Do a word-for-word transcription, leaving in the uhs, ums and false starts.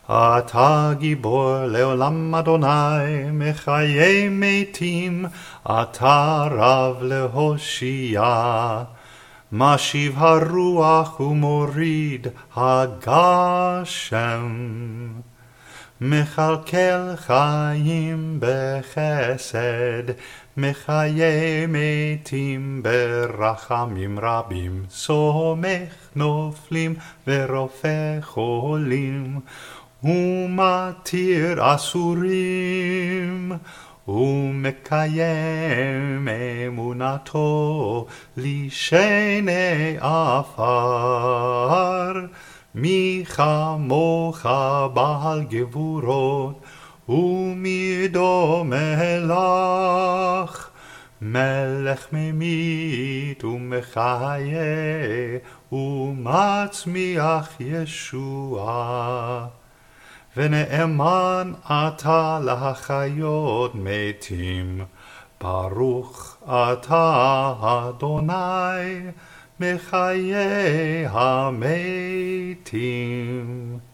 אתה גיבור לעולם אדוני, מחיי מתים, אתה רב להושיע. משיב הרוח ומוריד הגשם. מכלכל חיים בחסד, מחיי מתים ברחמים רבים. סומך נופלים ורופא חולים, ומתיר אסורים, ומקיים אמונתו לשני עפר. מי כמוך בעל גבורות, ומי דומה לך? מלך ממית ומחיה, ומצמיח ישועה. ונאמן אתה להחיות מתים, ברוך אתה אדוני מחיי המתים.